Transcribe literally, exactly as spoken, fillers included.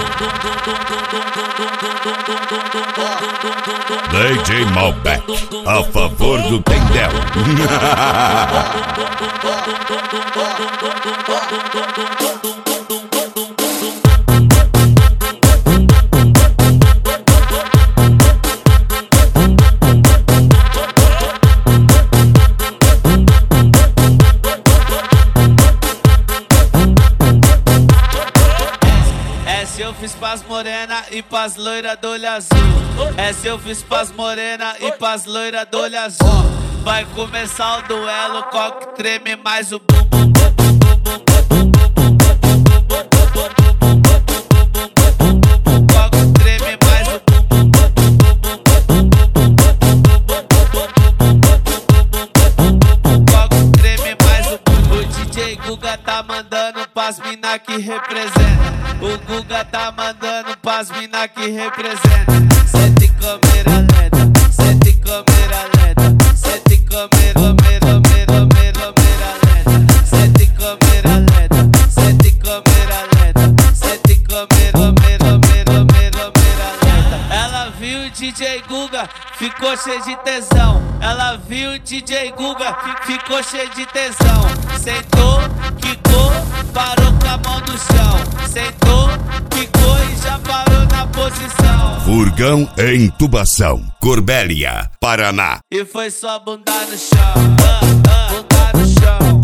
D J Malbec, a favor do Tendel. Essa eu fiz pras morena e pras loira do olho azul. Essa eu fiz pras morena e pras loira do olho azul. Vai começar o duelo, qual que treme mais o bum bum bum bum bum bum. Qual que treme mais o bum bum bum bum bum. Qual que treme mais o bum. O D J Guga tá mandando pras mina que representa. O Guga tá mandando pras mina que representa. Sete câmera lenta, sete câmera lenta, sete câmera, câmera, câmera, câmera lenta, sete câmera lenta, sete câmera lenta, sete câmera, câmera, câmera, câmera lenta. Ela viu o D J Guga, ficou cheio de tesão. Ela viu o D J Guga, ficou cheio de tesão. Sentou, quicou, parou com a mão no chão. Sentou, quicou e já parou na posição. Furgão em Tubação, Corbélia, Paraná. E foi só bunda no chão, ah, ah, bunda no chão.